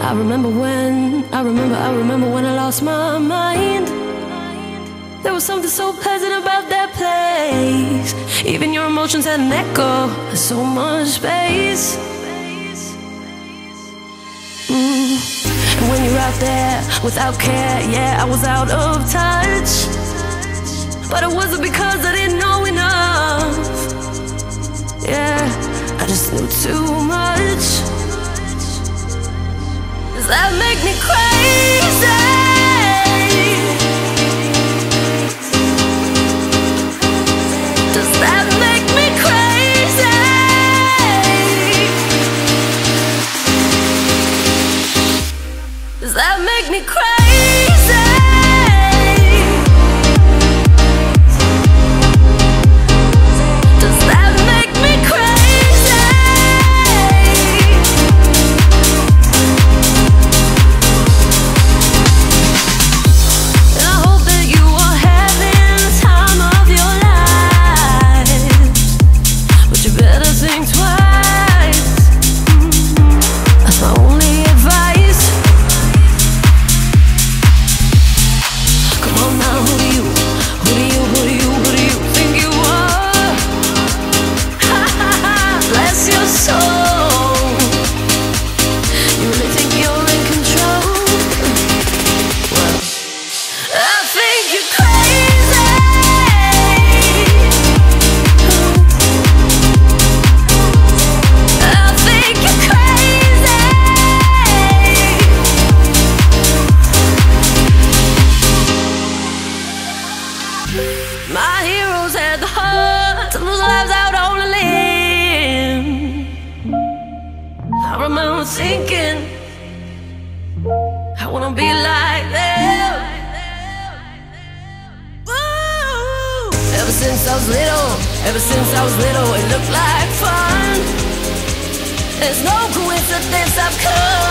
I remember when I lost my mind. There was something so pleasant about that place. Even your emotions had an echo, so much space. And when you're out there without care, yeah, I was out of touch. But it wasn't because I didn't know enough. Yeah, I just knew too much. Does that make me crazy? Does that make me crazy? Does that make me crazy? My heroes had the heart to lose lives out on a limb. I remember thinking, I wanna be like them. Ooh. Ever since I was little, it looked like fun. There's no coincidence I've come